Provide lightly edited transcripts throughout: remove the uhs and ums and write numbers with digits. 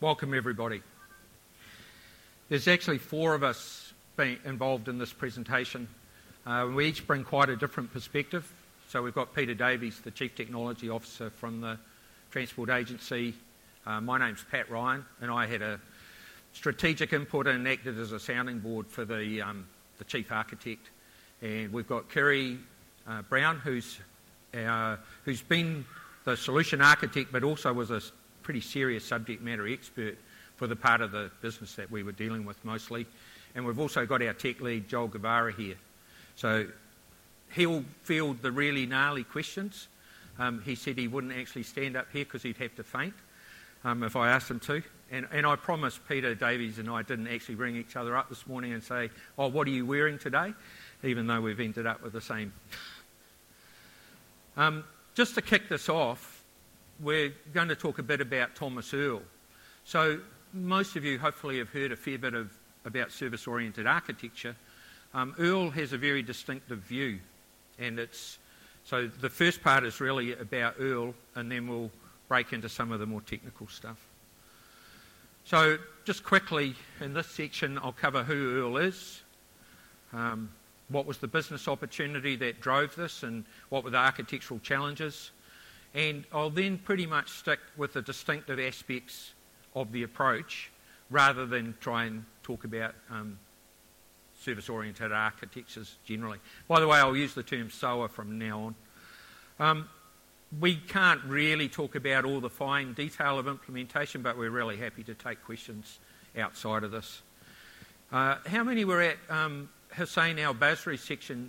Welcome everybody. There's actually four of us being involved in this presentation. We each bring quite a different perspective. So we've got Peter Davies, the Chief Technology Officer from the Transport Agency. My name's Pat Ryan, and I had a strategic input and acted as a sounding board for the Chief Architect. And we've got Kerry Brown, who's been the solution architect, but also was a pretty serious subject matter expert for the part of the business that we were dealing with mostly. And we've also got our tech lead, Joel Guevara, here. So he'll field the really gnarly questions. He said he wouldn't actually stand up here because he'd have to faint if I asked him to. And I promised Peter Davies and I didn't actually ring each other up this morning and say, oh, what are you wearing today? Even though we've ended up with the same. Just to kick this off, we're going to talk a bit about Thomas Earl. So most of you hopefully have heard a fair bit about service-oriented architecture. Earl has a very distinctive view, and so the first part is really about Earl, and then we'll break into some of the more technical stuff. So just quickly, in this section, I'll cover who Earl is, what was the business opportunity that drove this, and what were the architectural challenges. And I'll then pretty much stick with the distinctive aspects of the approach rather than try and talk about service-oriented architectures generally. By the way, I'll use the term SOA from now on. We can't really talk about all the fine detail of implementation, but we're really happy to take questions outside of this. How many were at Hussain al-Basri's session?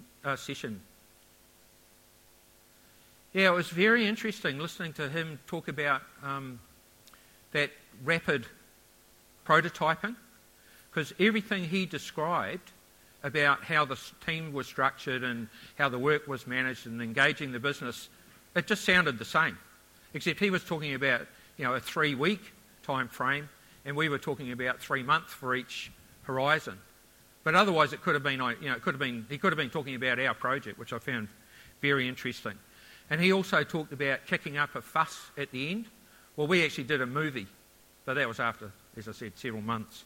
Yeah, it was very interesting listening to him talk about that rapid prototyping, because everything he described about how the team was structured and how the work was managed and engaging the business, it just sounded the same, except he was talking about a 3-week time frame, and we were talking about 3 months for each horizon. But otherwise, it could have been he could have been talking about our project, which I found very interesting. And he also talked about kicking up a fuss at the end. Well, we actually did a movie, but that was after, as I said, several months.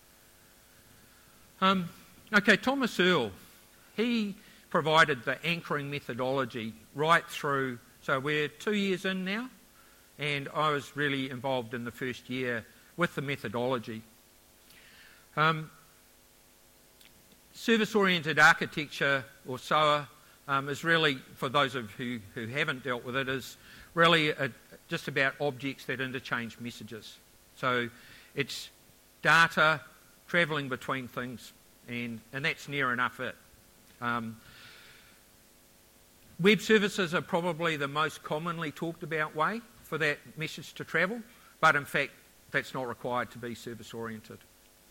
Okay, Thomas Earl, he provided the anchoring methodology right through. So we're 2 years in now, and I was really involved in the first year with the methodology. Service-oriented architecture, or SOA, is really, for those of you who haven't dealt with it, is really just about objects that interchange messages. So it's data travelling between things, and that's near enough it. Web services are probably the most commonly talked about way for that message to travel, but in fact that's not required to be service-oriented.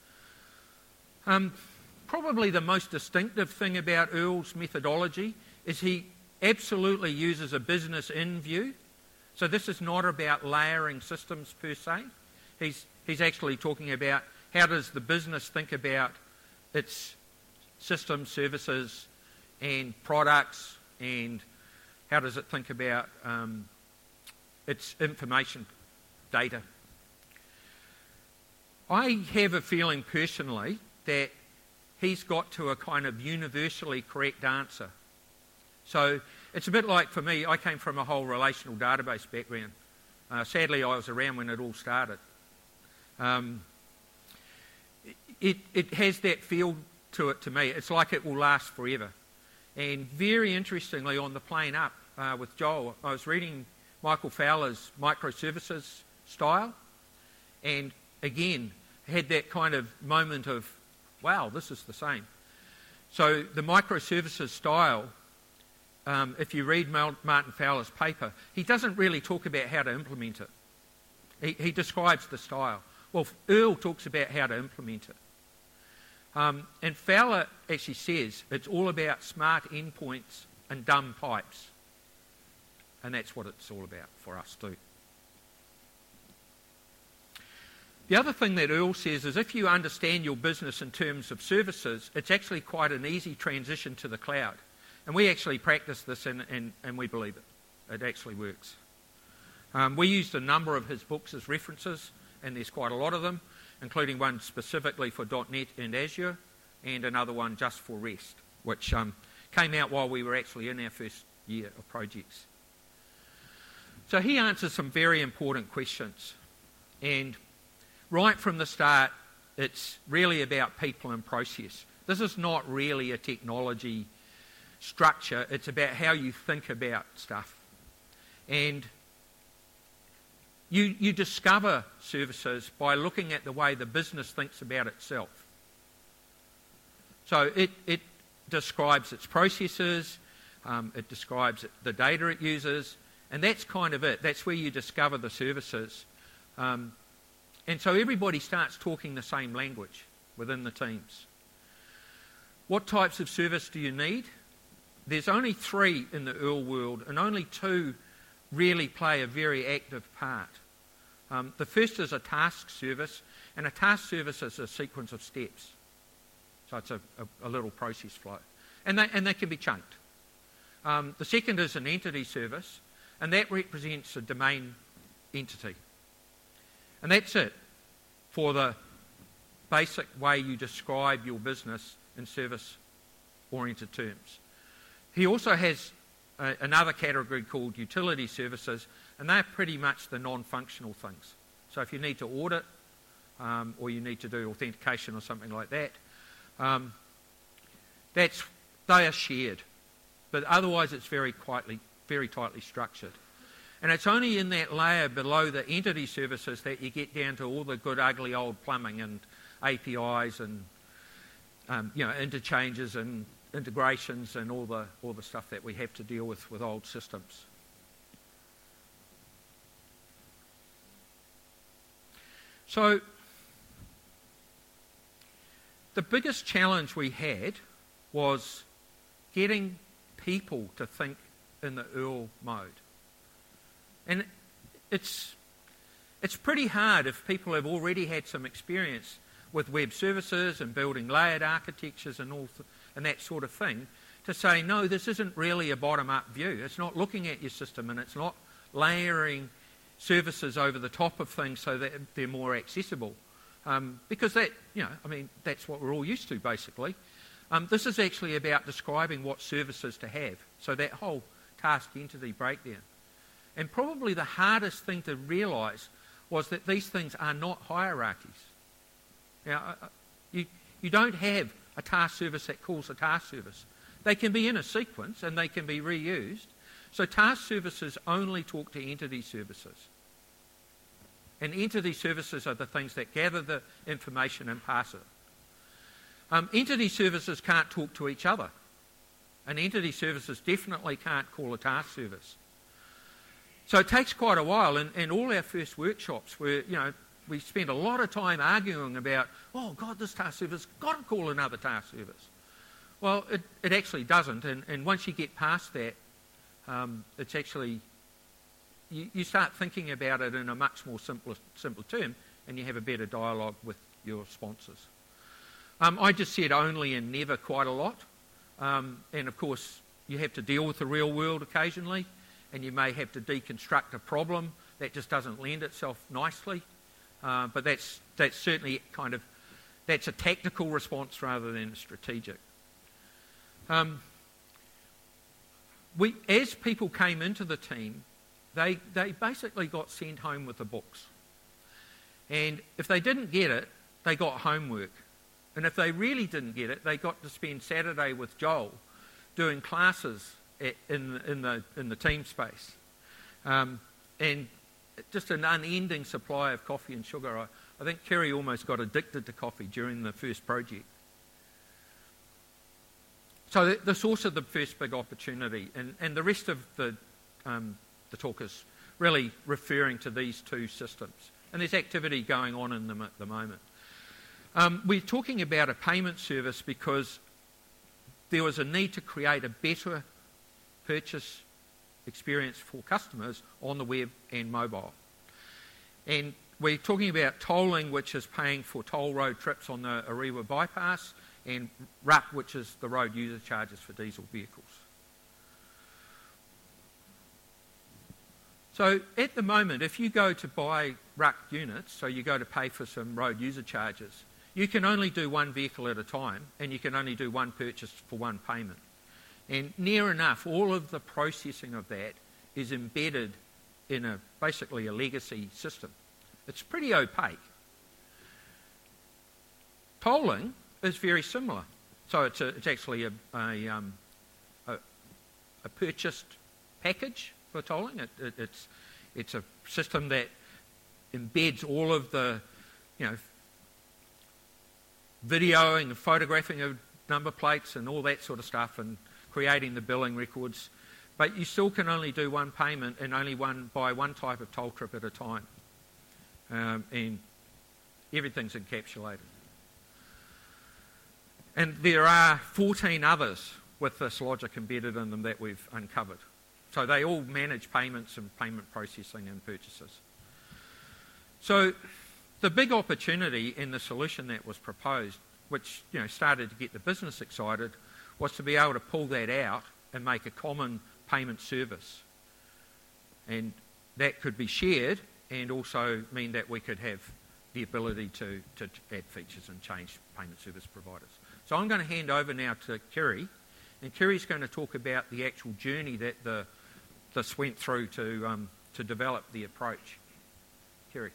Probably the most distinctive thing about Earl's methodology is he absolutely uses a business in view. So this is not about layering systems per se. He's actually talking about how does the business think about its systems, services and products, and how does it think about its information data. I have a feeling personally that he's got to a kind of universally correct answer. So it's a bit like, for me, I came from a whole relational database background. Sadly, I was around when it all started. It has that feel to it to me. It's like it will last forever. And very interestingly, on the plane up with Joel, I was reading Michael Fowler's microservices style, and again, had that kind of moment of, wow, this is the same. So the microservices style, if you read Martin Fowler's paper, he doesn't really talk about how to implement it. He describes the style. Well, Earl talks about how to implement it. And Fowler actually says it's all about smart endpoints and dumb pipes. And that's what it's all about for us too. The other thing that Earl says is if you understand your business in terms of services, it's actually quite an easy transition to the cloud. And we actually practice this and we believe it. It actually works. We used a number of his books as references, and there's quite a lot of them, including one specifically for .NET and Azure, and another one just for REST, which came out while we were actually in our first year of projects. So he answers some very important questions, and right from the start, it's really about people and process. This is not really a technology structure, it's about how you think about stuff. And you discover services by looking at the way the business thinks about itself. So it describes its processes, it describes the data it uses, and that's kind of it. That's where you discover the services. And so everybody starts talking the same language within the teams. What types of service do you need? There's only 3 in the Earl world, and only 2 really play a very active part. The first is a task service, and a task service is a sequence of steps. So it's a little process flow. And they can be chunked. The second is an entity service, and that represents a domain entity. And that's it for the basic way you describe your business in service-oriented terms. He also has another category called utility services, and they're pretty much the non-functional things. So if you need to audit or you need to do authentication or something like that, they are shared. But otherwise it's very tightly structured. And it's only in that layer below the entity services that you get down to all the good ugly old plumbing and APIs and interchanges and integrations and all the stuff that we have to deal with old systems. So the biggest challenge we had was getting people to think in the Earl mode. And it's pretty hard if people have already had some experience with web services and building layered architectures and that sort of thing, to say, no, this isn't really a bottom-up view. It's not looking at your system, and it's not layering services over the top of things so that they're more accessible. Because that's what we're all used to, basically. This is actually about describing what services to have. So that whole task entity breakdown. And probably the hardest thing to realise was that these things are not hierarchies. Now, you don't have a task service that calls a task service. They can be in a sequence and they can be reused. So task services only talk to entity services. And entity services are the things that gather the information and pass it. Entity services can't talk to each other. And entity services definitely can't call a task service. So it takes quite a while, and all our first workshops were, we spent a lot of time arguing about, oh God, this task service got to call another task service. Well, it actually doesn't, and once you get past that, it's actually, you start thinking about it in a much more simpler term, and you have a better dialogue with your sponsors. I just said only and never quite a lot, and of course you have to deal with the real world occasionally, and you may have to deconstruct a problem that just doesn't lend itself nicely, but that's certainly that's a tactical response rather than a strategic. As people came into the team, they basically got sent home with the books. And if they didn't get it, they got homework. And if they really didn't get it, they got to spend Saturday with Joel doing classes in the team space. And just an unending supply of coffee and sugar. I think Kerry almost got addicted to coffee during the first project. So the source of the first big opportunity, and the rest of the talk is really referring to these 2 systems. And there's activity going on in them at the moment. We're talking about a payment service because there was a need to create a better purchase experience for customers on the web and mobile. And we're talking about tolling, which is paying for toll road trips on the Orewa bypass, and RUP, which is the road user charges for diesel vehicles. So at the moment, if you go to buy RUC units, so you go to pay for some road user charges, you can only do one vehicle at a time, and you can only do one purchase for one payment. And near enough, all of the processing of that is embedded in basically a legacy system. It's pretty opaque. Tolling is very similar. So it's actually a purchased package for tolling. It's a system that embeds all of the, videoing and photographing of number plates and all that sort of stuff, and creating the billing records. But you still can only do one payment and only buy one type of toll trip at a time. And everything's encapsulated. And there are 14 others with this logic embedded in them that we've uncovered. So they all manage payments and payment processing and purchases. So the big opportunity in the solution that was proposed, which started to get the business excited, was to be able to pull that out and make a common payment service. And that could be shared and also mean that we could have the ability to add features and change payment service providers. So I'm going to hand over now to Kerry, and Kerry's going to talk about the actual journey that this went through to develop the approach. Kerry.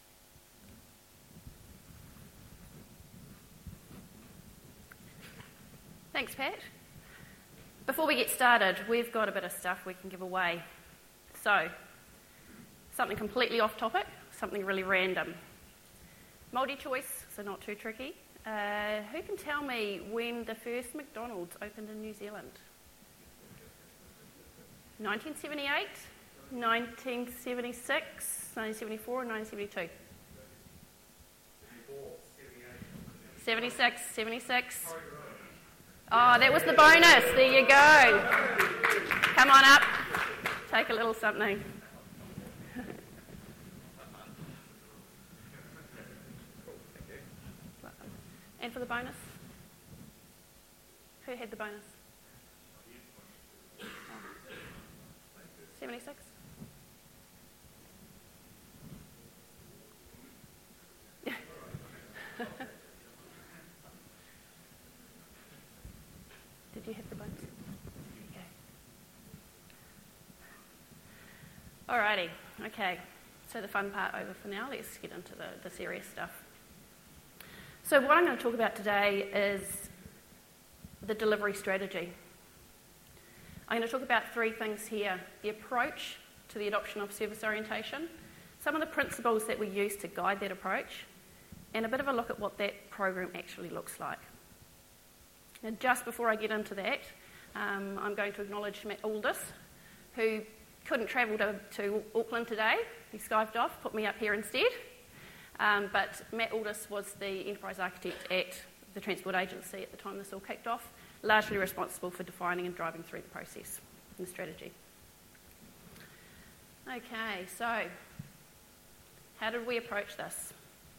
Thanks, Pat. Before we get started, we've got a bit of stuff we can give away. So, something completely off topic, something really random. Multi-choice, so not too tricky. Who can tell me when the first McDonald's opened in New Zealand? 1978, 1976, 1974, or 1972? 76, 76. Oh, that was the bonus. There you go. Come on up. Take a little something. And for the bonus? Who had the bonus? 76? Did you hit the bonus? Okay. Alrighty, okay. So the fun part over for now. Let's get into the serious stuff. So what I'm going to talk about today is the delivery strategy. I'm going to talk about three things here: the approach to the adoption of service orientation, some of the principles that we use to guide that approach, and a bit of a look at what that program actually looks like. Now, just before I get into that, I'm going to acknowledge Matt Aldis, who couldn't travel to Auckland today. He skived off, put me up here instead. But Matt Aldis was the enterprise architect at the Transport Agency at the time this all kicked off, largely responsible for defining and driving through the process and the strategy. Okay, so how did we approach this?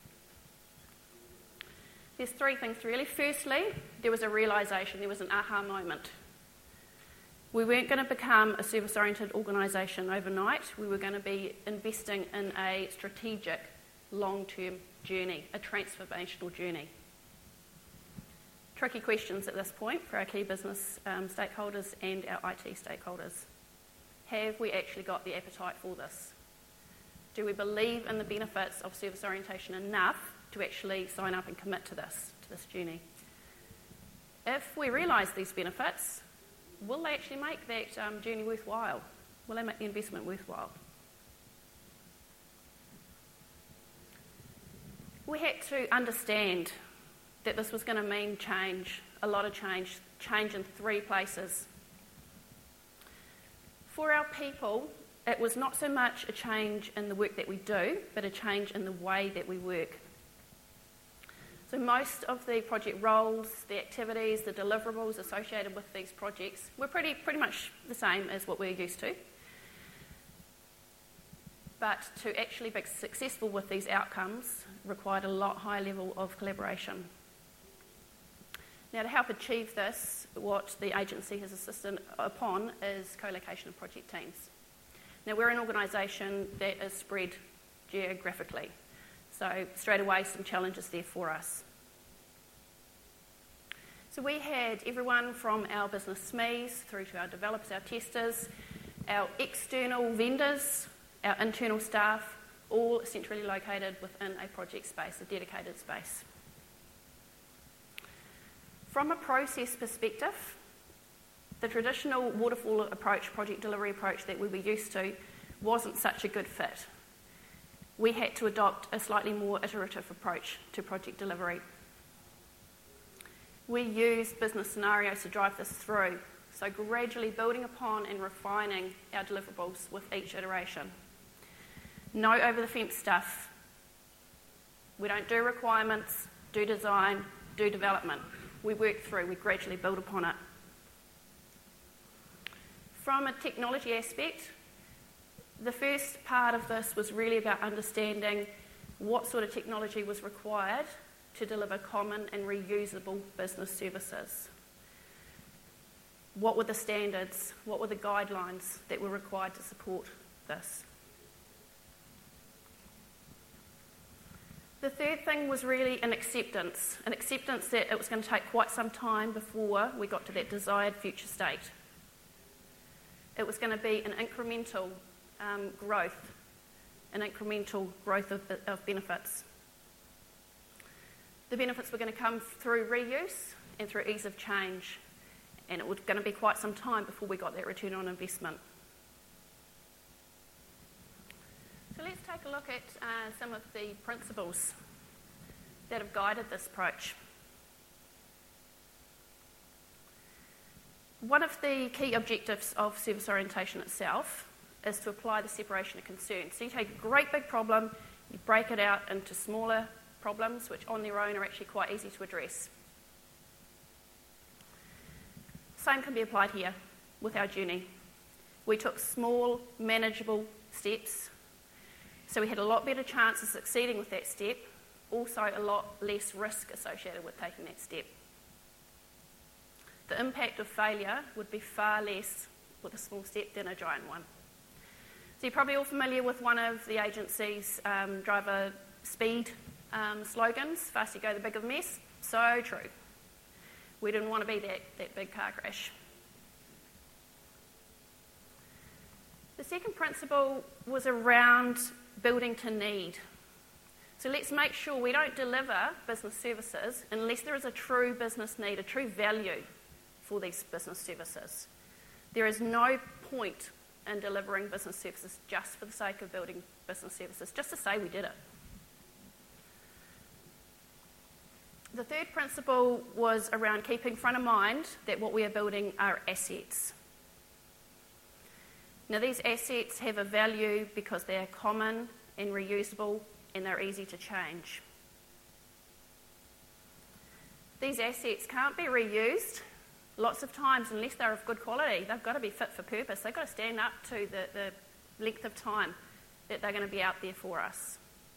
There's three things really. Firstly, there was a realisation, there was an aha moment. We weren't going to become a service-oriented organisation overnight. We were going to be investing in a strategic, long-term journey, a transformational journey. Tricky questions at this point for our key business stakeholders and our IT stakeholders. Have we actually got the appetite for this? Do we believe in the benefits of service orientation enough to actually sign up and commit to this journey? If we realise these benefits, will they actually make that journey worthwhile? Will they make the investment worthwhile? We had to understand that this was going to mean change, a lot of change in three places. For our people, it was not so much a change in the work that we do, but a change in the way that we work. So most of the project roles, the activities, the deliverables associated with these projects were pretty much the same as what we're used to. But to actually be successful with these outcomes required a lot higher level of collaboration. Now, to help achieve this, what the agency has insisted upon is co-location of project teams. Now, we're an organisation that is spread geographically, so straight away some challenges there for us. So we had everyone from our business SMEs through to our developers, our testers, our external vendors, our internal staff, all centrally located within a project space, a dedicated space. From a process perspective, the traditional waterfall approach, project delivery approach that we were used to, wasn't such a good fit. We had to adopt a slightly more iterative approach to project delivery. We used business scenarios to drive this through, so gradually building upon and refining our deliverables with each iteration. No over-the-fence stuff. We don't do requirements, do design, do development. We work through, we gradually build upon it. From a technology aspect, the first part of this was really about understanding what sort of technology was required to deliver common and reusable business services. What were the standards? What were the guidelines that were required to support this? The third thing was really an acceptance that it was going to take quite some time before we got to that desired future state. It was going to be an incremental growth of benefits. The benefits were going to come through reuse and through ease of change, and it was going to be quite some time before we got that return on investment. So let's take a look at some of the principles that have guided this approach. One of the key objectives of service orientation itself is to apply the separation of concern. So you take a great big problem, you break it out into smaller problems, which on their own are actually quite easy to address. Same can be applied here with our journey. We took small, manageable steps, so we had a lot better chance of succeeding with that step, also a lot less risk associated with taking that step. The impact of failure would be far less with a small step than a giant one. So you're probably all familiar with one of the agency's driver speed slogans, faster you go, the bigger the mess. So true. We didn't want to be that big car crash. The second principle was around building to need. So let's make sure we don't deliver business services unless there is a true business need, a true value for these business services. There is no point in delivering business services just for the sake of building business services, just to say we did it. The third principle was around keeping front of mind that what we are building are assets. Now, these assets have a value because they are common and reusable and they're easy to change. These assets can't be reused lots of times unless they're of good quality. They've got to be fit for purpose. They've got to stand up to the length of time that they're going to be out there for us.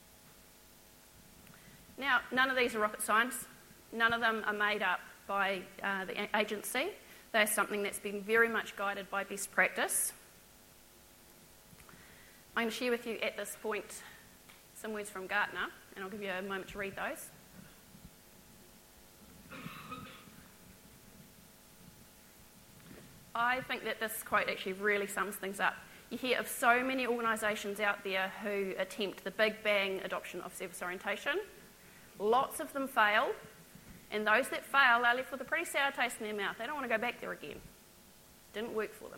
Now, none of these are rocket science. None of them are made up by the agency. They're something that's been very much guided by best practice. I'm going to share with you at this point some words from Gartner, and I'll give you a moment to read those. I think that this quote actually really sums things up. You hear of so many organisations out there who attempt the big bang adoption of service orientation. Lots of them fail, and those that fail are left with a pretty sour taste in their mouth. They don't want to go back there again. Didn't work for them.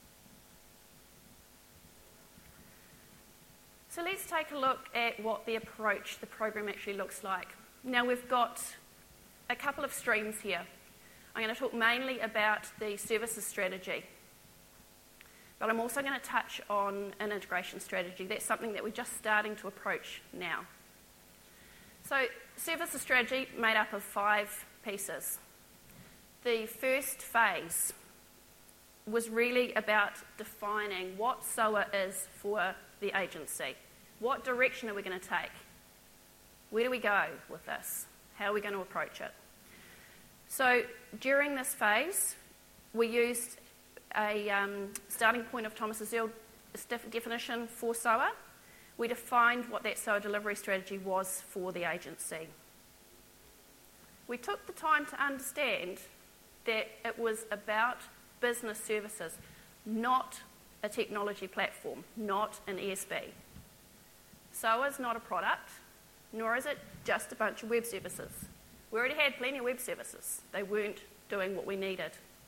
So let's take a look at what the approach, the program actually looks like. Now we've got a couple of streams here. I'm going to talk mainly about the services strategy, but I'm also going to touch on an integration strategy. That's something that we're just starting to approach now. So services strategy made up of 5 pieces. The first phase was really about defining what SOA is for the agency. What direction are we going to take? Where do we go with this? How are we going to approach it? So during this phase, we used a starting point of Thomas Azell definition for SOA. We defined what that SOA delivery strategy was for the agency. We took the time to understand that it was about business services, not a technology platform, not an ESB. SOA is not a product, nor is it just a bunch of web services. We already had plenty of web services. They weren't doing what we needed.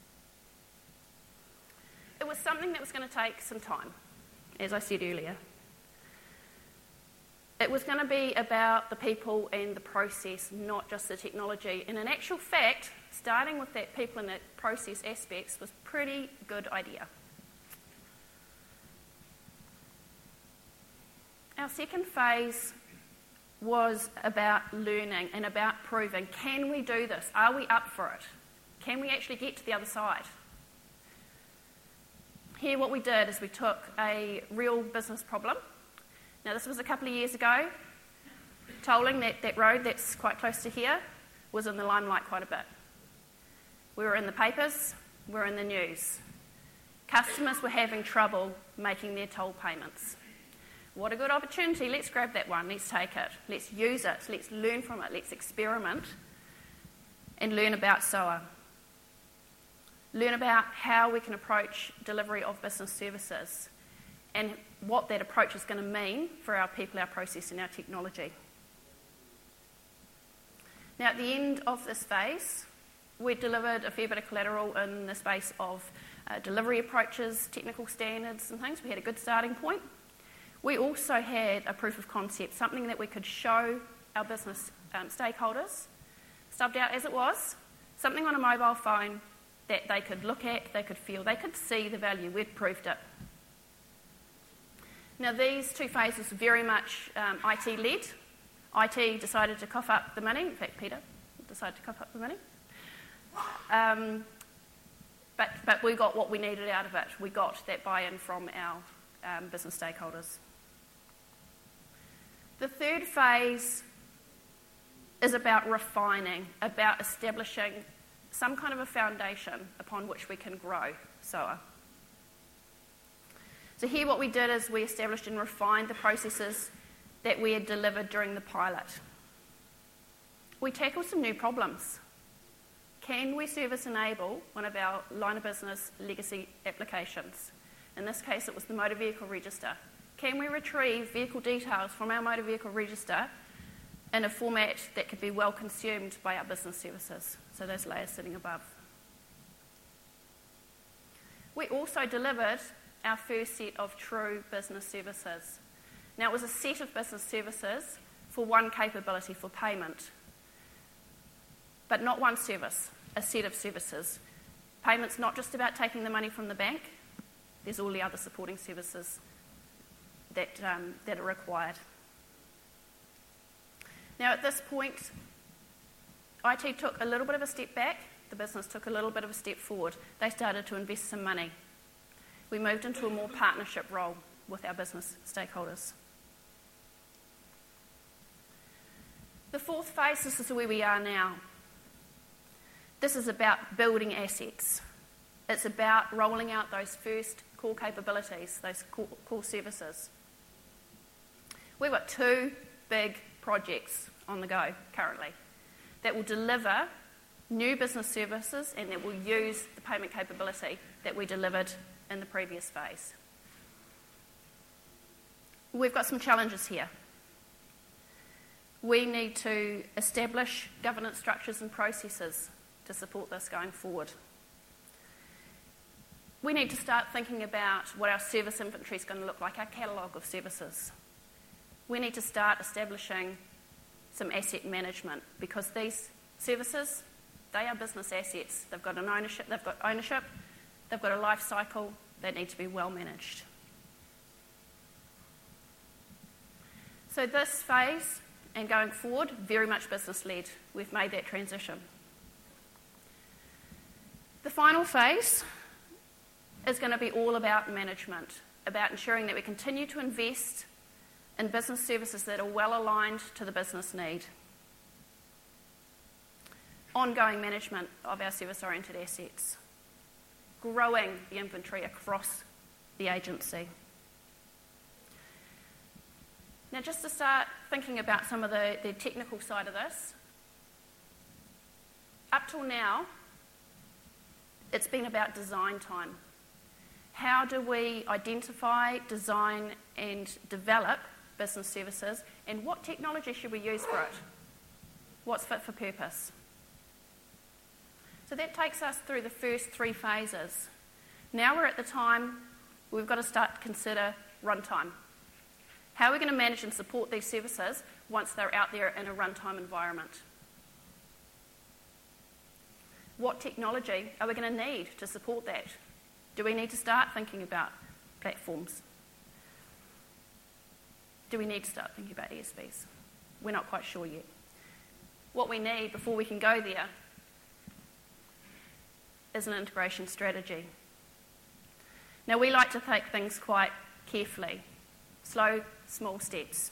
It was something that was going to take some time, as I said earlier. It was going to be about the people and the process, not just the technology. And in actual fact, starting with that people and that process aspects was a pretty good idea. Our second phase was about learning and about proving, can we do this? Are we up for it? Can we actually get to the other side? Here what we did is we took a real business problem. Now this was a couple of years ago. Tolling, that road that's quite close to here, was in the limelight quite a bit. We were in the papers, we were in the news. Customers were having trouble making their toll payments. What a good opportunity, let's grab that one, let's take it, let's use it, let's learn from it, let's experiment and learn about SOA. Learn about how we can approach delivery of business services and what that approach is going to mean for our people, our process and our technology. Now at the end of this phase, we delivered a fair bit of collateral in the space of delivery approaches, technical standards and things. We had a good starting point. We also had a proof of concept, something that we could show our business stakeholders, stubbed out as it was, something on a mobile phone that they could look at, they could feel, they could see the value. We'd proved it. Now these two phases are very much IT-led. IT decided to cough up the money. In fact, Peter decided to cough up the money. But we got what we needed out of it. We got that buy-in from our business stakeholders. The third phase is about refining, about establishing some kind of a foundation upon which we can grow SOA. So here what we did is we established and refined the processes that we had delivered during the pilot. We tackled some new problems. Can we service enable one of our line of business legacy applications? In this case, it was the motor vehicle register. Can we retrieve vehicle details from our motor vehicle register in a format that could be well consumed by our business services? So those layers sitting above. We also delivered our first set of true business services. Now it was a set of business services for one capability, for payment. But not one service, a set of services. Payment's not just about taking the money from the bank. There's all the other supporting services that are required. Now at this point, IT took a little bit of a step back, the business took a little bit of a step forward. They started to invest some money. We moved into a more partnership role with our business stakeholders. The fourth phase, this is where we are now. This is about building assets. It's about rolling out those first core capabilities, those core services. We've got two big projects on the go currently that will deliver new business services and that will use the payment capability that we delivered in the previous phase. We've got some challenges here. We need to establish governance structures and processes to support this going forward. We need to start thinking about what our service inventory is going to look like, our catalogue of services. We need to start establishing some asset management because these services, they are business assets. They've got ownership, they've got a life cycle, they need to be well managed. So this phase and going forward, very much business-led. We've made that transition. The final phase is going to be all about management, about ensuring that we continue to invest in business services that are well aligned to the business need. Ongoing management of our service-oriented assets. Growing the inventory across the agency. Now, just to start thinking about some of the technical side of this, up till now, it's been about design time. How do we identify, design and develop business services, and what technology should we use for it? What's fit for purpose? So that takes us through the first 3 phases. Now we're at the time we've got to start to consider runtime. How are we going to manage and support these services once they're out there in a runtime environment? What technology are we going to need to support that? Do we need to start thinking about platforms? Do we need to start thinking about ESBs? We're not quite sure yet. What we need before we can go there is an integration strategy. Now, we like to take things quite carefully, slow, small steps.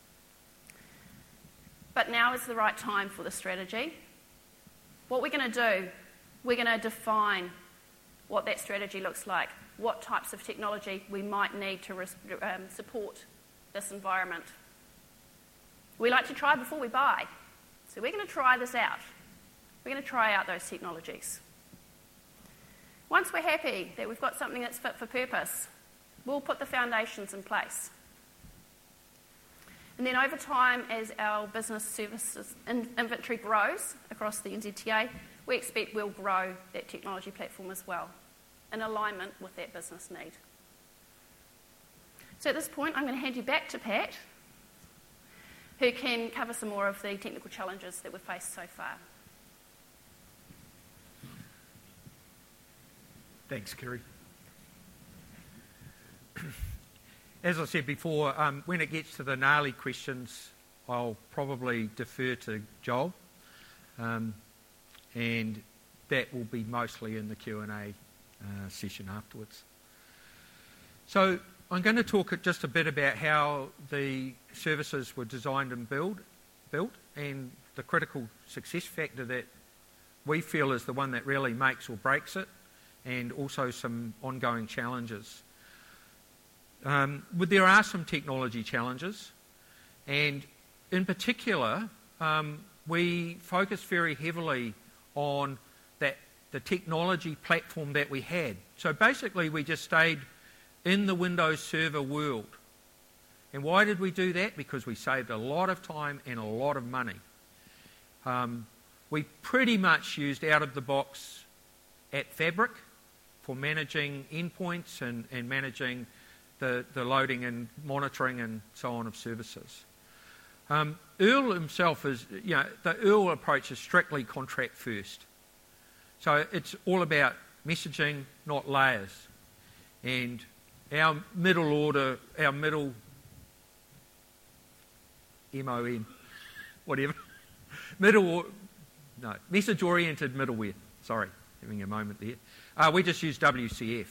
But now is the right time for the strategy. What we're going to do, we're going to define what that strategy looks like, what types of technology we might need to support this environment. We like to try before we buy, so we're going to try this out. We're going to try out those technologies. Once we're happy that we've got something that's fit for purpose, we'll put the foundations in place. And then over time, as our business services inventory grows across the NZTA, we expect we'll grow that technology platform as well, in alignment with that business need. So at this point, I'm going to hand you back to Pat, who can cover some more of the technical challenges that we've faced so far. Thanks, Kerry. As I said before, when it gets to the gnarly questions, I'll probably defer to Joel, and that will be mostly in the Q&A session afterwards. So I'm going to talk just a bit about how the services were designed and built, and the critical success factor that we feel is the one that really makes or breaks it, and also some ongoing challenges. There are some technology challenges, and in particular, we focus very heavily on the technology platform that we had. So basically, we just stayed in the Windows Server world. And why did we do that? Because we saved a lot of time and a lot of money. We pretty much used out-of-the-box at Fabric for managing endpoints and managing the loading and monitoring and so on of services. Earl himself the Earl approach is strictly contract first. So it's all about messaging, not layers. And our middle order, our middle MON, whatever, message-oriented middleware. Sorry, having a moment there. We just use WCF.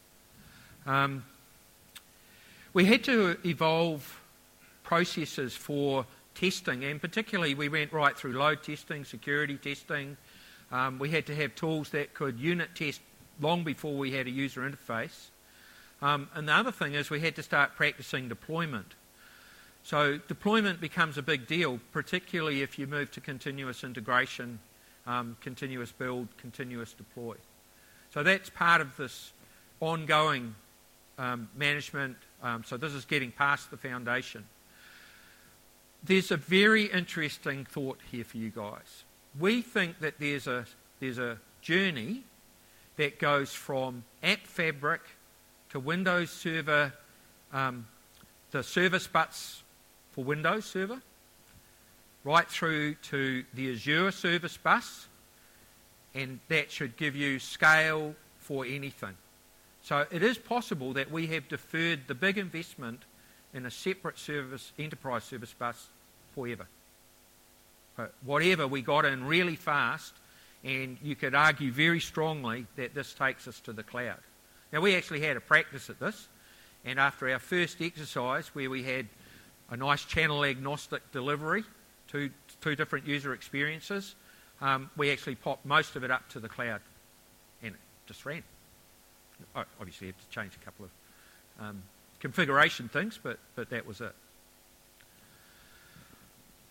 We had to evolve processes for testing, and particularly we went right through load testing, security testing. We had to have tools that could unit test long before we had a user interface. And the other thing is we had to start practicing deployment. So deployment becomes a big deal, particularly if you move to continuous integration, continuous build, continuous deploy. So that's part of this ongoing management. So this is getting past the foundation. There's a very interesting thought here for you guys. We think that there's a journey that goes from App Fabric to Windows Server, the service bus for Windows Server, right through to the Azure Service Bus, and that should give you scale for anything. So it is possible that we have deferred the big investment in a separate enterprise service bus forever. But whatever, we got in really fast, and you could argue very strongly that this takes us to the cloud. Now, we actually had a practice at this, and after our first exercise where we had a nice channel agnostic delivery, two different user experiences, we actually popped most of it up to the cloud, and it just ran. Obviously, you had to change a couple of configuration things, but that was it.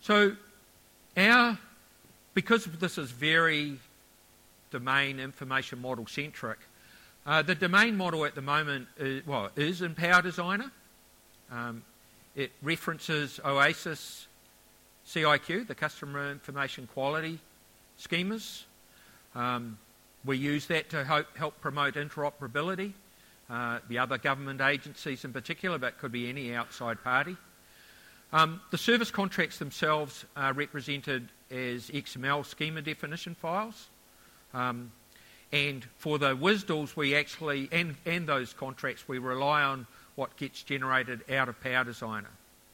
So because this is very domain information model centric, the domain model at the moment is in Power Designer. It references OASIS CIQ, the Customer Information Quality schemas. We use that to help promote interoperability. The other government agencies in particular, but could be any outside party. The service contracts themselves are represented as XML schema definition files. And for the WSDLs, we actually, and those contracts, we rely on what gets generated out of Power Designer.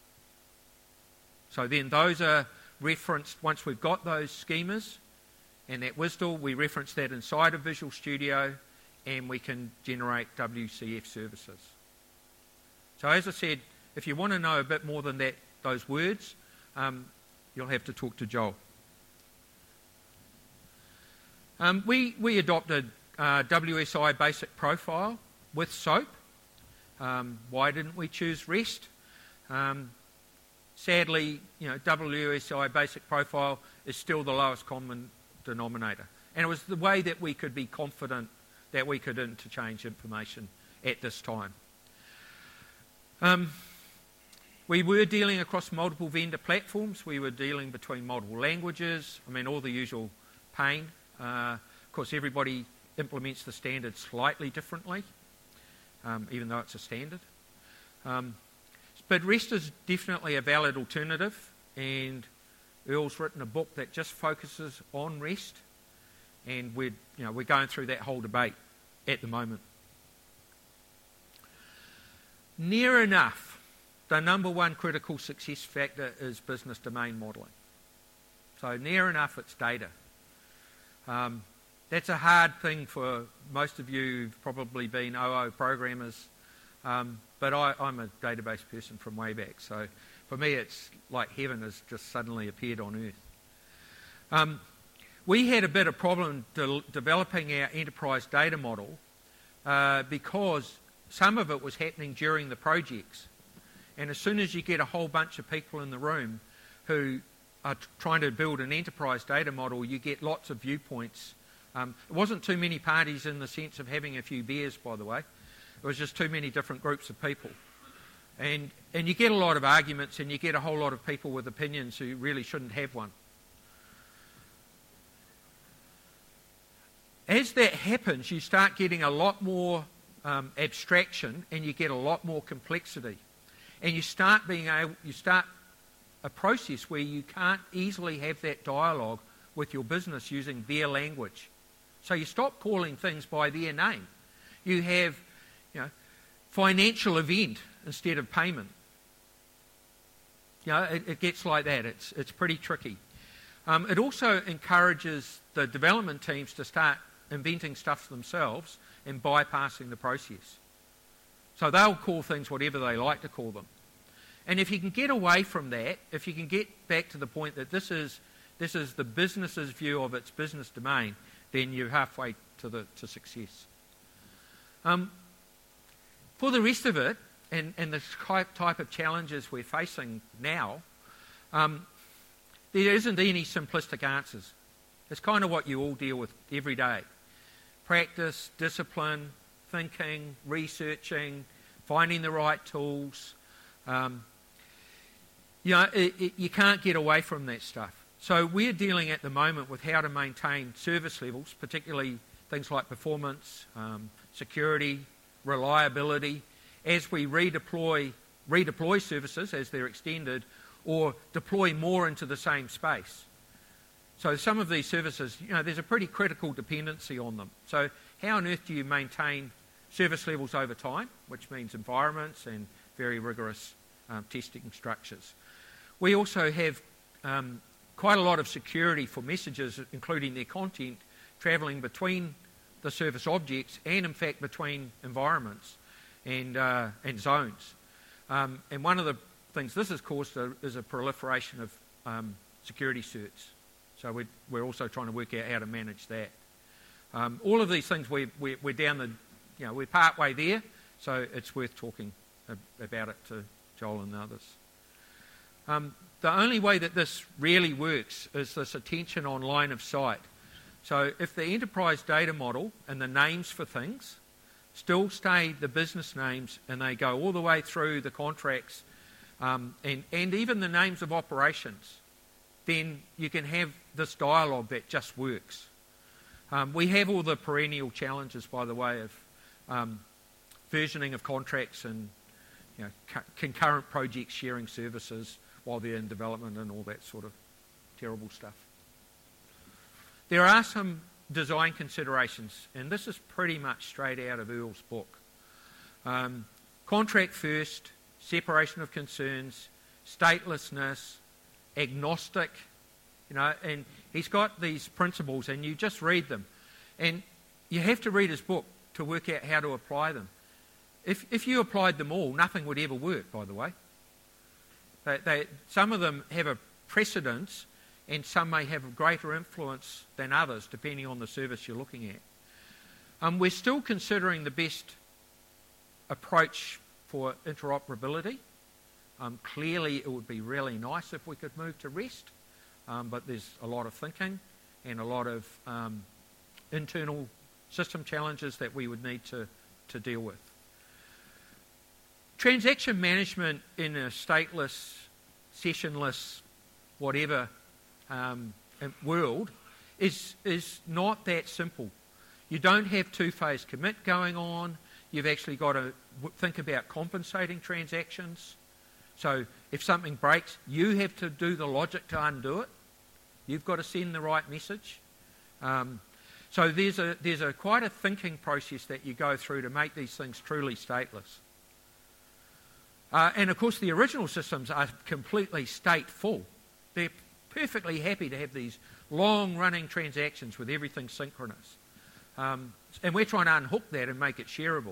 So then those are referenced, once we've got those schemas and that WSDL, we reference that inside of Visual Studio and we can generate WCF services. So as I said, if you want to know a bit more than that, those words, you'll have to talk to Joel. We adopted WSI Basic Profile with SOAP. Why didn't we choose REST? Sadly, WSI Basic Profile is still the lowest common denominator. And it was the way that we could be confident that we could interchange information at this time. We were dealing across multiple vendor platforms. We were dealing between multiple languages. All the usual pain. Of course, everybody implements the standard slightly differently, even though it's a standard. But REST is definitely a valid alternative, and Earl's written a book that just focuses on REST, and we're going through that whole debate at the moment. Near enough, the number one critical success factor is business domain modelling. So near enough, it's data. That's a hard thing for most of you who've probably been OO programmers, but I'm a database person from way back, so for me it's like heaven has just suddenly appeared on earth. We had a bit of problem developing our enterprise data model because some of it was happening during the projects, and as soon as you get a whole bunch of people in the room who are trying to build an enterprise data model, you get lots of viewpoints. It wasn't too many parties in the sense of having a few beers, by the way. It was just too many different groups of people. And you get a lot of arguments, and you get a whole lot of people with opinions who really shouldn't have one. As that happens, you start getting a lot more abstraction, and you get a lot more complexity. And you start a process where you can't easily have that dialogue with your business using their language. So you stop calling things by their name. You have, financial event instead of payment. It gets like that. It's pretty tricky. It also encourages the development teams to start inventing stuff themselves and bypassing the process. So they'll call things whatever they like to call them. And if you can get away from that, if you can get back to the point that this is the business's view of its business domain, then you're halfway to success. For the rest of it, and the type of challenges we're facing now, there isn't any simplistic answers. It's kind of what you all deal with every day. Practice, discipline, thinking, researching, finding the right tools. You can't get away from that stuff. So we're dealing at the moment with how to maintain service levels, particularly things like performance, security, reliability, as we redeploy services as they're extended, or deploy more into the same space. So some of these services, there's a pretty critical dependency on them. So how on earth do you maintain service levels over time, which means environments and very rigorous testing structures? We also have quite a lot of security for messages, including their content, travelling between the service objects and, in fact, between environments and zones. And one of the things this has caused is a proliferation of security certs. So we're also trying to work out how to manage that. All of these things, we're down we're part way there, so it's worth talking about it to Joel and others. The only way that this really works is this attention on line of sight. So if the enterprise data model and the names for things still stay the business names and they go all the way through the contracts and even the names of operations, then you can have this dialogue that just works. We have all the perennial challenges, by the way, of versioning of contracts and concurrent projects sharing services while they're in development and all that sort of terrible stuff. There are some design considerations, and this is pretty much straight out of Earl's book. Contract first, separation of concerns, statelessness, agnostic, and he's got these principles and you just read them. And you have to read his book to work out how to apply them. If you applied them all, nothing would ever work, by the way. Some of them have a precedence and some may have a greater influence than others, depending on the service you're looking at. We're still considering the best approach for interoperability. Clearly, it would be really nice if we could move to REST, but there's a lot of thinking and a lot of internal system challenges that we would need to deal with. Transaction management in a stateless, sessionless, whatever world is not that simple. You don't have two-phase commit going on. You've actually got to think about compensating transactions. So if something breaks, you have to do the logic to undo it. You've got to send the right message. So there's a quite a thinking process that you go through to make these things truly stateless. And of course the original systems are completely stateful. They're perfectly happy to have these long-running transactions with everything synchronous. And we're trying to unhook that and make it shareable.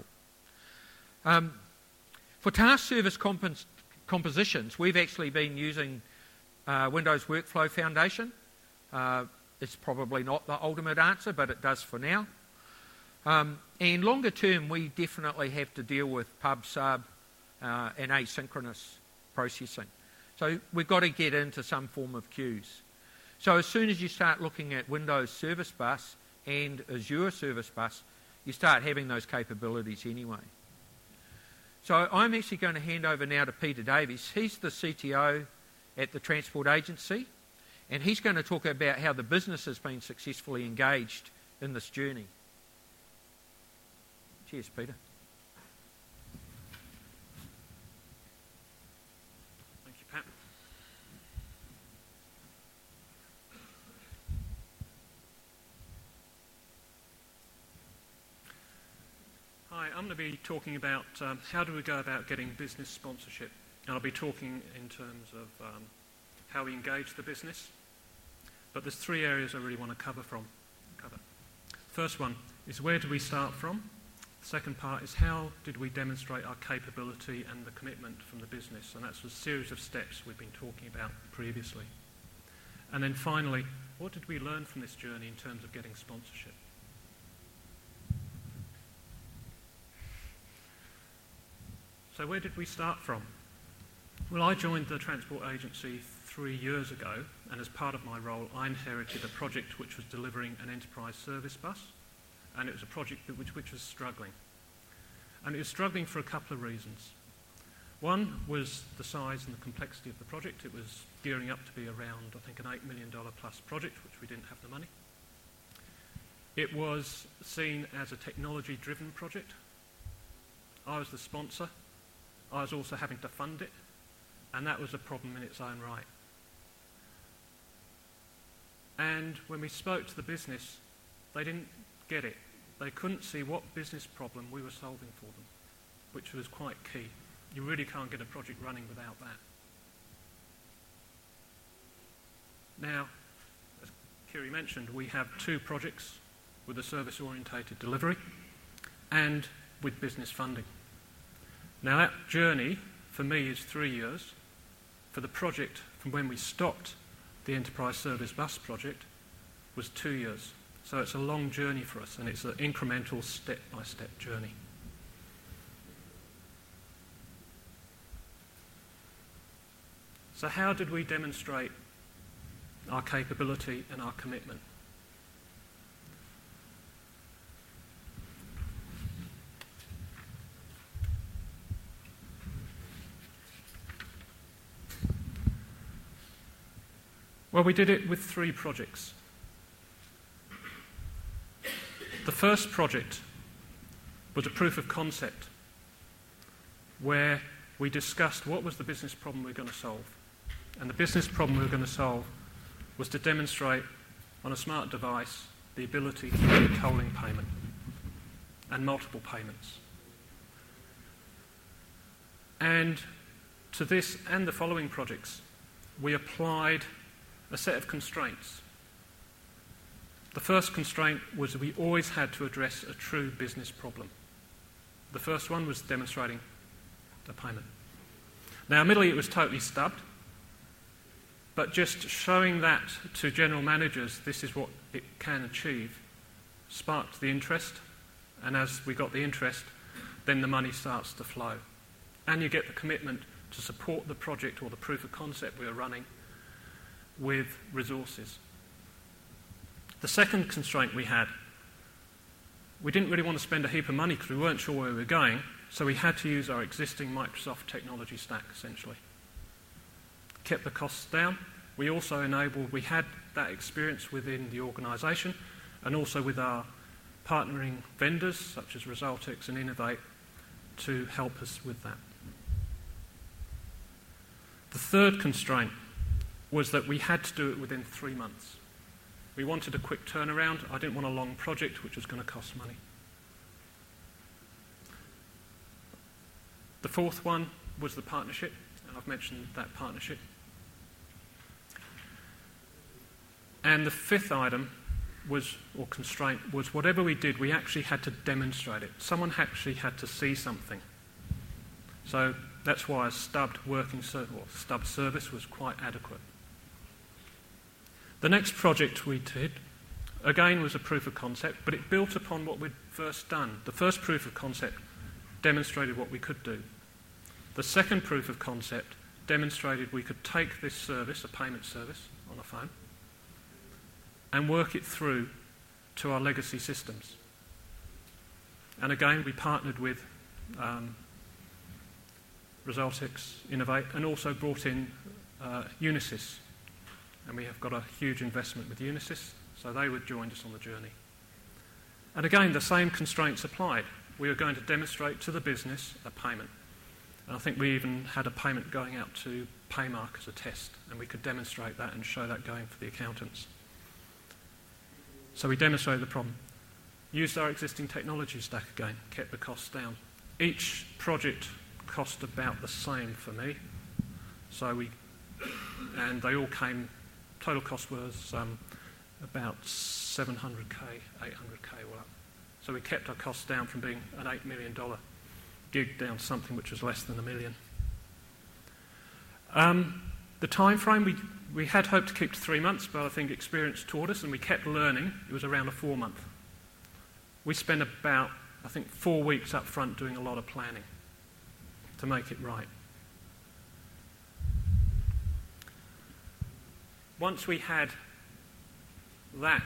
For task service compositions, we've actually been using Windows Workflow Foundation. It's probably not the ultimate answer, but it does for now. And longer term, we definitely have to deal with pub, sub, and asynchronous processing. So we've got to get into some form of queues. So as soon as you start looking at Windows Service Bus and Azure Service Bus, you start having those capabilities anyway. So I'm actually going to hand over now to Peter Davies. He's the CTO at the Transport Agency, and he's going to talk about how the business has been successfully engaged in this journey. Cheers, Peter. Thank you, Pat. Hi, I'm going to be talking about how do we go about getting business sponsorship. And I'll be talking in terms of how we engage the business. But there's three areas I really want to cover. First one is where do we start from? The second part is how did we demonstrate our capability and the commitment from the business? And that's a series of steps we've been talking about previously. And then finally, what did we learn from this journey in terms of getting sponsorship? So where did we start from? Well, I joined the Transport Agency 3 years ago, and as part of my role, I inherited a project which was delivering an enterprise service bus, and it was a project which was struggling. And it was struggling for a couple of reasons. One was the size and the complexity of the project. It was gearing up to be around, I think, an $8 million plus project, which we didn't have the money. It was seen as a technology-driven project. I was the sponsor. I was also having to fund it, and that was a problem in its own right. And when we spoke to the business, they didn't get it. They couldn't see what business problem we were solving for them, which was quite key. You really can't get a project running without that. Now, as Kiri mentioned, we have 2 projects with a service-orientated delivery and with business funding. Now that journey, for me, is 3 years. For the project, from when we stopped the Enterprise Service Bus project, was 2 years. So it's a long journey for us, and it's an incremental, step-by-step journey. So how did we demonstrate our capability and our commitment? Well, we did it with 3 projects. The first project was a proof of concept where we discussed what was the business problem we were going to solve. And the business problem we were going to solve was to demonstrate on a smart device the ability to make a tolling payment and multiple payments. And to this and the following projects, we applied a set of constraints. The first constraint was we always had to address a true business problem. The first one was demonstrating the payment. Now, admittedly, it was totally stubbed, but just showing that to general managers, this is what it can achieve, sparked the interest, and as we got the interest, then the money starts to flow. And you get the commitment to support the project or the proof of concept we are running with resources. The second constraint we had, we didn't really want to spend a heap of money because we weren't sure where we were going, so we had to use our existing Microsoft technology stack, essentially. Kept the costs down. We also we had that experience within the organisation and also with our partnering vendors, such as Resultix and Innovate, to help us with that. The third constraint was that we had to do it within 3 months. We wanted a quick turnaround. I didn't want a long project which was going to cost money. The fourth one was the partnership, and I've mentioned that partnership. And the fifth item or constraint was whatever we did, we actually had to demonstrate it. Someone actually had to see something. So that's why a stubbed service was quite adequate. The next project we did, again, was a proof of concept, but it built upon what we'd first done. The first proof of concept demonstrated what we could do. The second proof of concept demonstrated we could take this service, a payment service on a phone, and work it through to our legacy systems. And again, we partnered with Resultix, Innovate, and also brought in Unisys. And we have got a huge investment with Unisys, so they would join us on the journey. And again, the same constraints applied. We were going to demonstrate to the business a payment. And I think we even had a payment going out to Paymark as a test, and we could demonstrate that and show that going for the accountants. So we demonstrated the problem. Used our existing technology stack again, kept the costs down. Each project cost about the same for me. And they all came, total cost was about 700k, 800k all up. So we kept our costs down from being an $8 million gig down to something which was less than $1 million. The time frame, we had hoped to keep to 3 months, but I think experience taught us, and we kept learning. It was around a 4-month. We spent about, I think, 4 weeks up front doing a lot of planning to make it right. Once we had that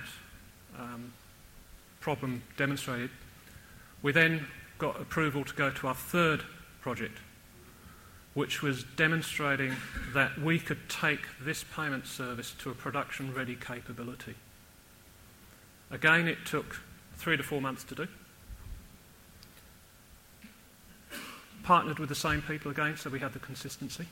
problem demonstrated, we then got approval to go to our third project, which was demonstrating that we could take this payment service to a production-ready capability. Again, it took 3 to 4 months to do. Partnered with the same people again, so we had the consistency.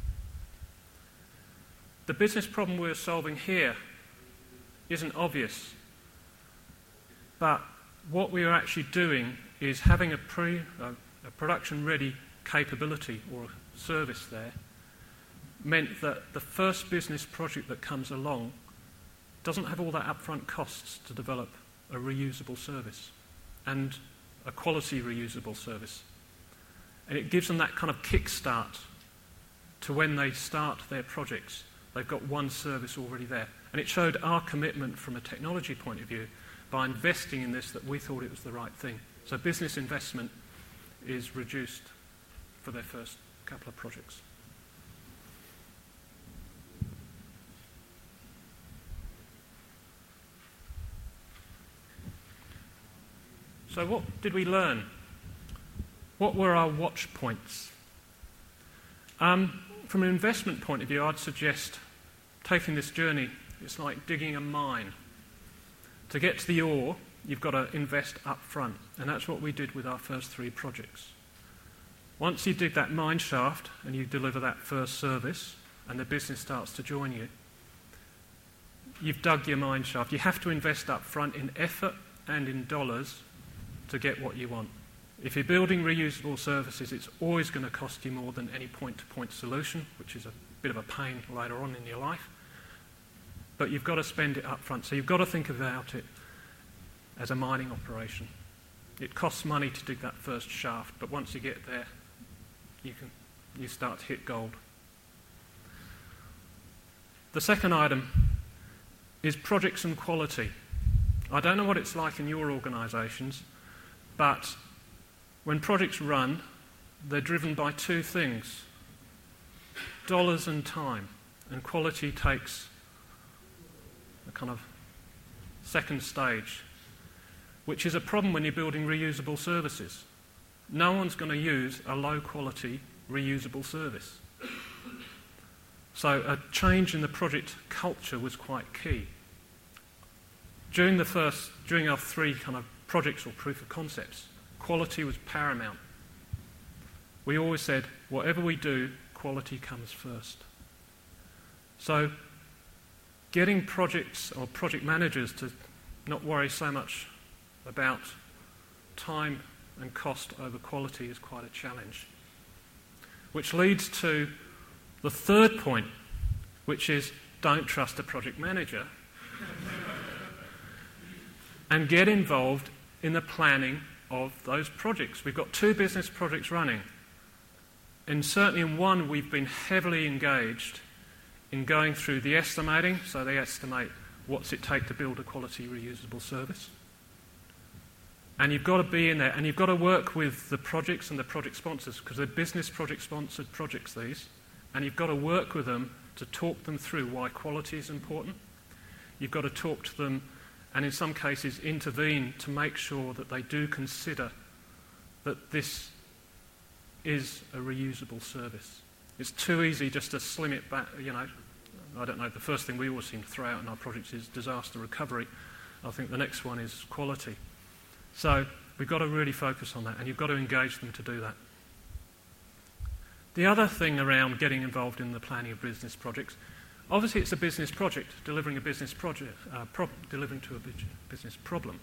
The business problem we're solving here isn't obvious, but what we are actually doing is having a production-ready capability or service there meant that the first business project that comes along doesn't have all that upfront costs to develop a reusable service and a quality reusable service. And it gives them that kind of kickstart to when they start their projects. They've got one service already there. And it showed our commitment from a technology point of view by investing in this that we thought it was the right thing. So business investment is reduced for their first couple of projects. So what did we learn? What were our watch points? From an investment point of view, I'd suggest taking this journey, it's like digging a mine. To get to the ore, you've got to invest up front, and that's what we did with our first 3 projects. Once you dig that mine shaft and you deliver that first service and the business starts to join you, you've dug your mine shaft. You have to invest up front in effort and in dollars to get what you want. If you're building reusable services, it's always going to cost you more than any point-to-point solution, which is a bit of a pain later on in your life. But you've got to spend it up front. So you've got to think about it as a mining operation. It costs money to dig that first shaft, but once you get there, you start to hit gold. The second item is projects and quality. I don't know what it's like in your organisations, but when projects run, they're driven by 2 things: dollars and time. And quality takes a kind of second stage, which is a problem when you're building reusable services. No one's going to use a low-quality reusable service. So a change in the project culture was quite key. During our 3 kind of projects or proof of concepts, quality was paramount. We always said, whatever we do, quality comes first. So getting projects or project managers to not worry so much about time and cost over quality is quite a challenge. Which leads to the third point, which is don't trust a project manager. And get involved in the planning of those projects. We've got 2 business projects running. And certainly in one, we've been heavily engaged in going through the estimating, so they estimate what's it take to build a quality reusable service. And you've got to be in there, and you've got to work with the projects and the project sponsors, because they're business project sponsored projects, these, and you've got to work with them to talk them through why quality is important. You've got to talk to them and in some cases intervene to make sure that they do consider that this is a reusable service. It's too easy just to slim it back, I don't know, the first thing we always seem to throw out in our projects is disaster recovery. I think the next one is quality. So we've got to really focus on that, and you've got to engage them to do that. The other thing around getting involved in the planning of business projects, obviously it's a business project, delivering a business project, delivering to a business problem.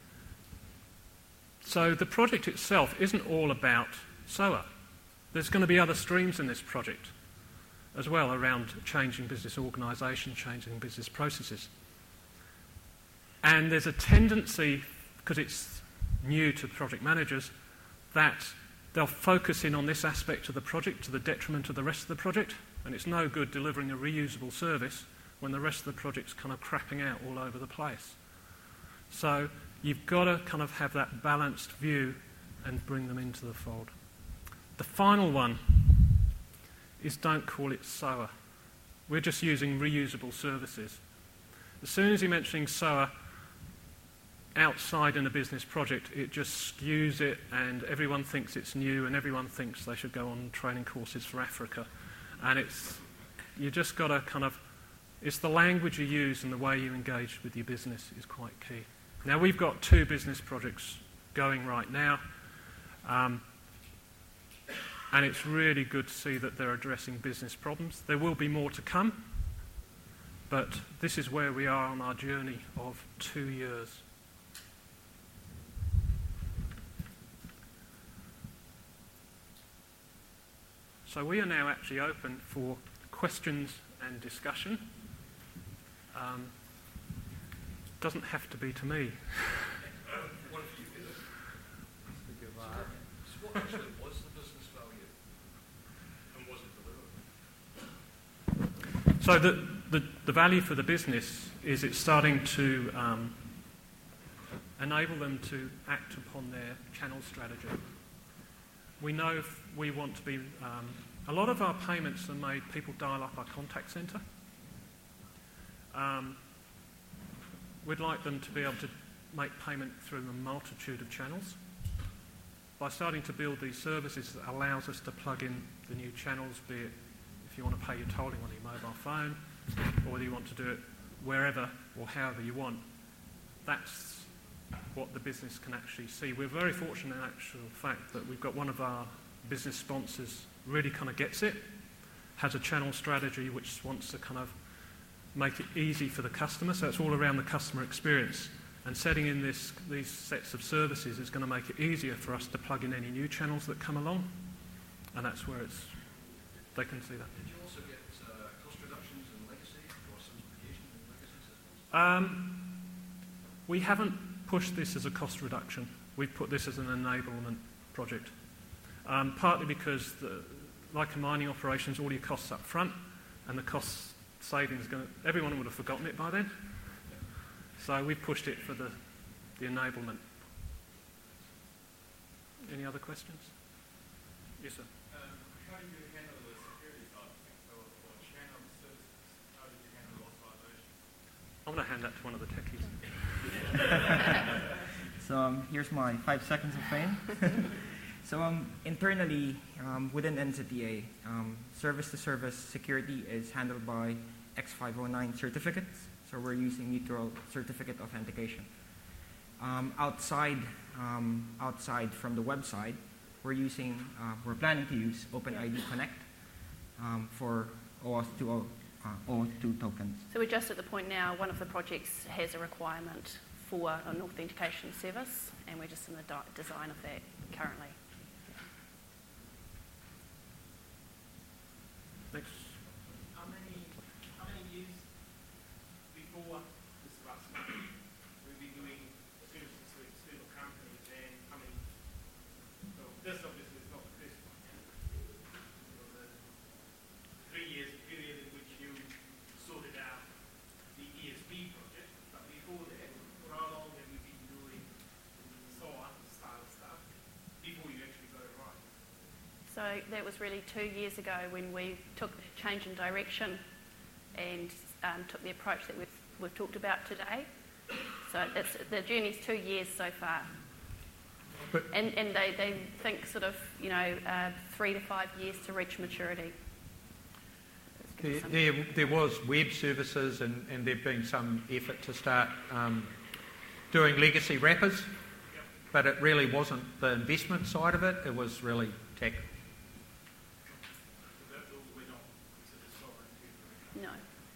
So the project itself isn't all about SOA. There's going to be other streams in this project as well around changing business organisation, changing business processes. And there's a tendency, because it's new to project managers, that they'll focus in on this aspect of the project to the detriment of the rest of the project, and it's no good delivering a reusable service when the rest of the project's kind of crapping out all over the place. So you've got to kind of have that balanced view and bring them into the fold. The final one is don't call it SOA. We're just using reusable services. As soon as you're mentioning SOA outside in a business project, it just skews it, and everyone thinks it's new, and everyone thinks they should go on training courses for Africa. And you just got to kind of, it's the language you use and the way you engage with your business is quite key. Now, we've got 2 business projects going right now, and it's really good to see that they're addressing business problems. There will be more to come, but this is where we are on our journey of 2 years. So we are now actually open for questions and discussion. Doesn't have to be to me. What if you did it? So what actually was the business value? And was it delivered? So the value for the business is it's starting to enable them to act upon their channel strategy. We know if we want to be... a lot of our payments are made, people dial up our contact centre. We'd like them to be able to make payment through a multitude of channels. By starting to build these services, it allows us to plug in the new channels, be it if you want to pay your tolling on your mobile phone, or whether you want to do it wherever or however you want. That's what the business can actually see. We're very fortunate in actual fact that we've got one of our business sponsors really kind of gets it, has a channel strategy which wants to kind of make it easy for the customer, so it's all around the customer experience. And setting in these sets of services is going to make it easier for us to plug in any new channels that come along, and that's where they can see that. Did you also get cost reductions in legacy or simplification in legacy systems? We haven't pushed this as a cost reduction. We've put this as an enablement project, partly because, like a mining operations, all your costs up front, and the cost savings everyone would have forgotten it by then. So we've pushed it for the enablement. Any other questions? Yes, sir. How did you handle the security side of things? So for channel services, how did you handle authorization? I'm going to hand that to one of the techies. So here's my 5 seconds of fame. So internally, within NZTA, service-to-service security is handled by X509 certificates. So we're using mutual certificate authentication. Outside from the website, we're planning to use OpenID Connect for OAuth 2.0 tokens. So we're just at the point now, one of the projects has a requirement for an authentication service, and we're just in the design of that currently. Thanks. How many years before this last month we'll be doing services with external companies, and how many? So this obviously is not the first one. So the 3 years period in which you sorted out the ESB project, but before that, for how long have you been doing SOA style stuff before you actually got it right? So that was really 2 years ago when we took the change in direction and took the approach that we've talked about today. So the journey's 2 years so far. And they think sort of, 3 to 5 years to reach maturity. There was web services and there'd been some effort to start doing legacy wrappers, but it really wasn't the investment side of it, it was really tech. No.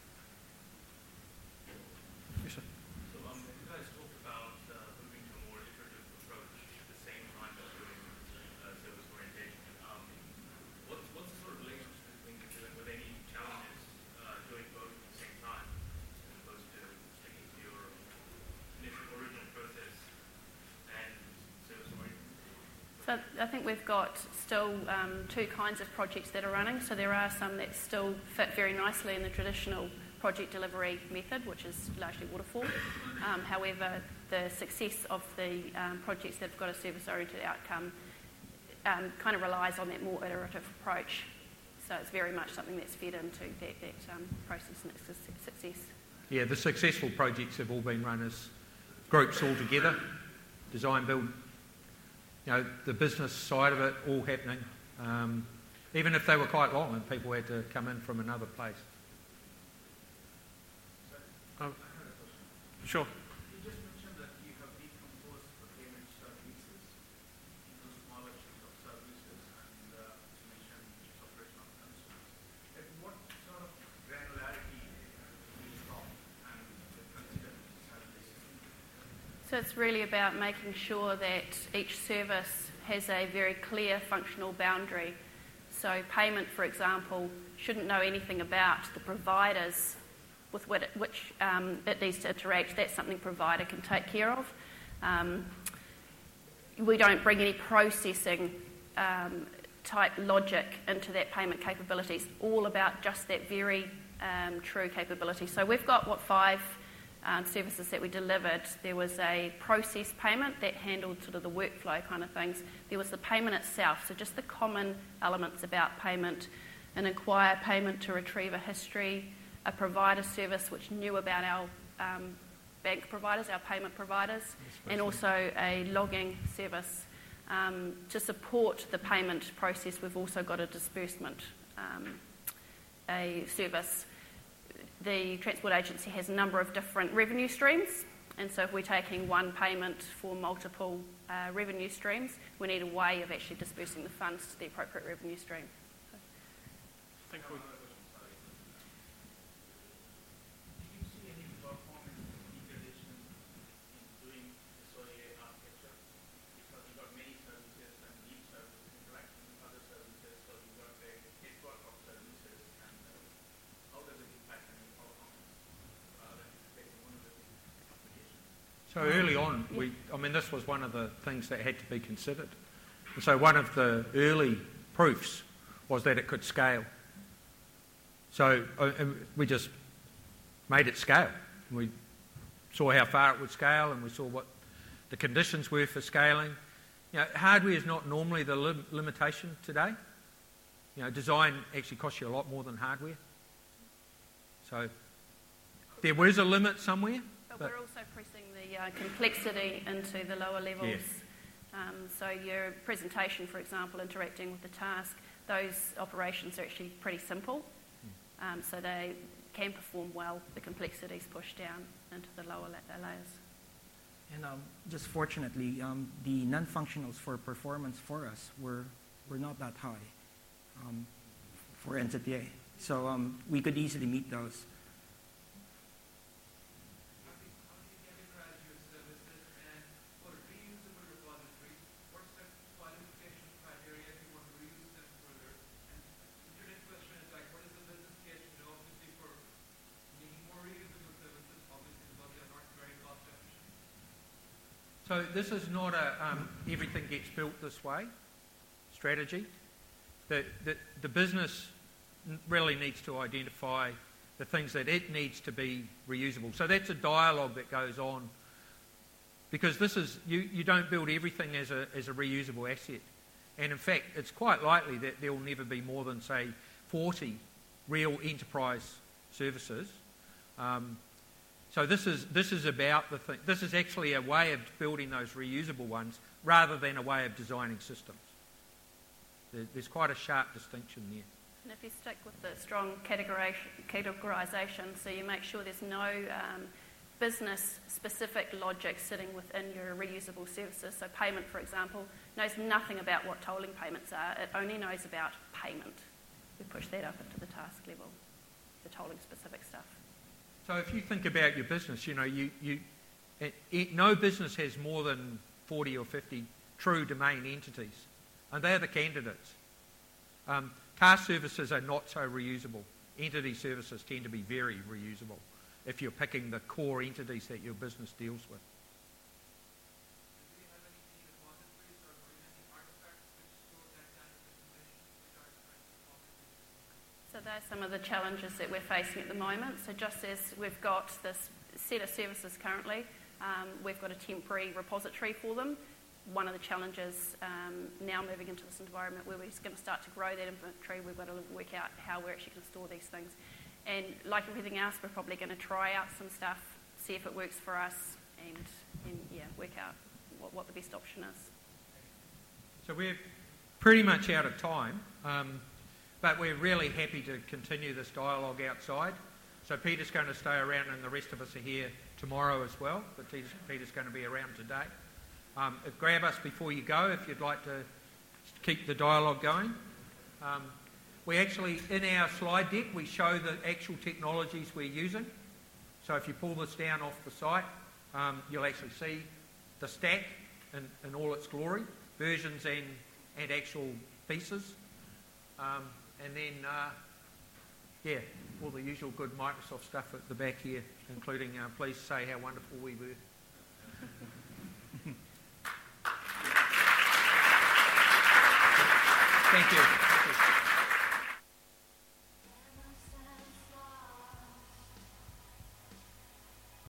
Yes, sir. So you guys talked about moving to a more iterative approach at the same time as doing service orientation. What's the sort of relationship between the two, and were there any challenges doing both at the same time as opposed to sticking to your original process and service orientation? So I think we've got still 2 kinds of projects that are running. So there are some that still fit very nicely in the traditional project delivery method, which is largely waterfall. However, the success of the projects that have got a service-oriented outcome kind of relies on that more iterative approach. So it's very much something that's fed into that process and its success. Yeah, the successful projects have all been run as groups all together, design, build, the business side of it all happening, even if they were quite long and people had to come in from another place. Sure. You just mentioned that you have decomposed the payment services into smaller chunks of services, and you mentioned operational concerns. At what sort of granularity do you stop and consider services? So it's really about making sure that each service has a very clear functional boundary. So payment, for example, shouldn't know anything about the providers with which it needs to interact. That's something provider can take care of. We don't bring any processing type logic into that payment capability. It's all about just that very true capability. So we've got 5 services that we delivered. There was a process payment that handled sort of the workflow kind of things. There was the payment itself, so just the common elements about payment, an inquire payment to retrieve a history, a provider service which knew about our bank providers, our payment providers, and also a logging service. To support the payment process, we've also got a disbursement a service. The Transport Agency has a number of different revenue streams, and so if we're taking one payment for multiple revenue streams, we need a way of actually dispersing the funds to the appropriate revenue stream. I think we Do you see any performance degradation in doing the SOA architecture? Because you've got many services and each service interacting with other services, so you've got a network of services, and how does it impact on your performance rather than taking one of the applications? So early on, this was one of the things that had to be considered. And so one of the early proofs was that it could scale. So we just made it scale. We saw how far it would scale, and we saw what the conditions were for scaling. Hardware is not normally the limitation today. Design actually costs you a lot more than hardware. So there was a limit somewhere. But we're also pressing the complexity into the lower levels. Yes. So your presentation, for example, interacting with the task, those operations are actually pretty simple. So they can perform well. The complexity is pushed down into the lower layers. And just fortunately, the non-functionals for performance for us were not that high for NZTA. So we could easily meet those. How do you categorize your services, and for reusable repositories, what's the qualification criteria if you want to reuse them further? And the today's question is what is the business case? Obviously for making more reusable services, obviously because they are not very cost efficient. So this is not a everything gets built this way strategy. The business really needs to identify the things that it needs to be reusable. So that's a dialogue that goes on, because this is you don't build everything as a reusable asset. And in fact, it's quite likely that there will never be more than, say, 40 real enterprise services. So this is about the thing. This is actually a way of building those reusable ones rather than a way of designing systems. There's quite a sharp distinction there. And if you stick with the strong categorisation, so you make sure there's no business-specific logic sitting within your reusable services. So payment, for example, knows nothing about what tolling payments are. It only knows about payment. We push that up into the task level, the tolling-specific stuff. So if you think about your business, no business has more than 40 or 50 true domain entities, and they're the candidates. Task services are not so reusable. Entity services tend to be very reusable if you're picking the core entities that your business deals with. Do you have any repositories or any artifacts which store that kind of information? Which artifacts and repositories? So there's some of the challenges that we're facing at the moment. So just as we've got this set of services currently, we've got a temporary repository for them. One of the challenges now moving into this environment where we're just going to start to grow that inventory, we've got to work out how we're actually going to store these things. And like everything else, we're probably going to try out some stuff, see if it works for us, and work out what the best option is. So we're pretty much out of time, but we're really happy to continue this dialogue outside. So Peter's going to stay around, and the rest of us are here tomorrow as well, but Peter's going to be around today. Grab us before you go if you'd like to keep the dialogue going. We actually, in our slide deck, we show the actual technologies we're using. So if you pull this down off the site, you'll actually see the stack in all its glory, versions and actual pieces. And then, all the usual good Microsoft stuff at the back here, including please say how wonderful we were. Thank you.